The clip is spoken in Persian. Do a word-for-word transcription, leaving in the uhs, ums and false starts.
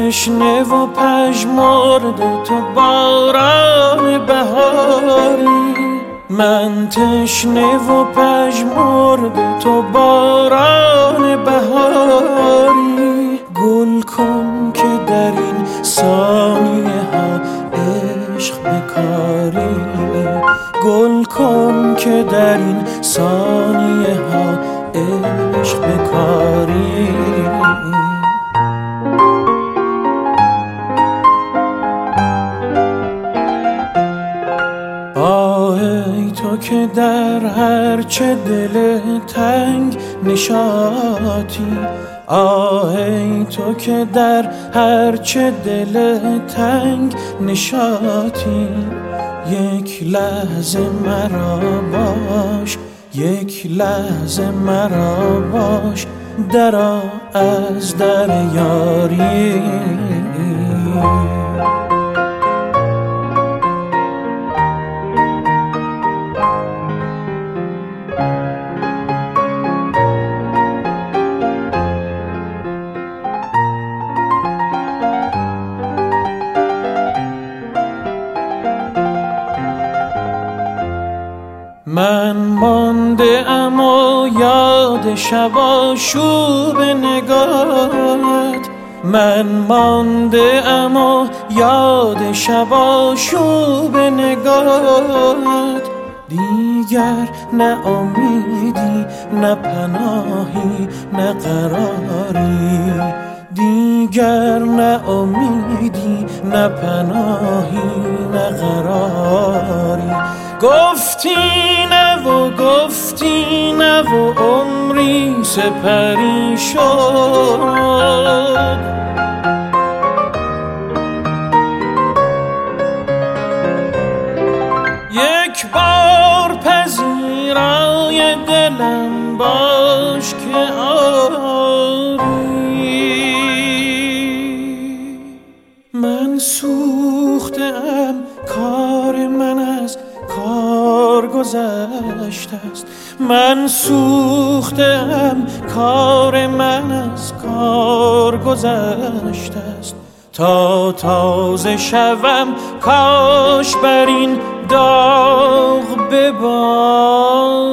تشنه و پژمرده تو باران بهاری، من تشنه و پژمرده تو باران بهاری. گل کن که در این ثانیه ها عشق بکاری، گل کن که در این ثانیه ها عشق بکاری. آهی تو که در هرچه دل تنگ نشاطی، آهی تو که در هرچه دل تنگ نشاطی. یک لحظه مرا باش، یک لحظه مرا باش، درآ از در یاری. من مانده ام و یاد شب آشوب نگاهت، من مانده ام و یاد شب آشوب نگاهت. دیگر نه امیدی نه پناهی نه قراری، دیگر نه امیدی نه پناهی نه قراری. گفتی نه و گفتی نه و عمری سپری شد، یک بار پذیرای دلم باش که آری. من سوختم، کار من از کار گذشته است، من سوختم، کار من از کار گذشته است. تا تازه شوم کاش بر این داغ ببارد.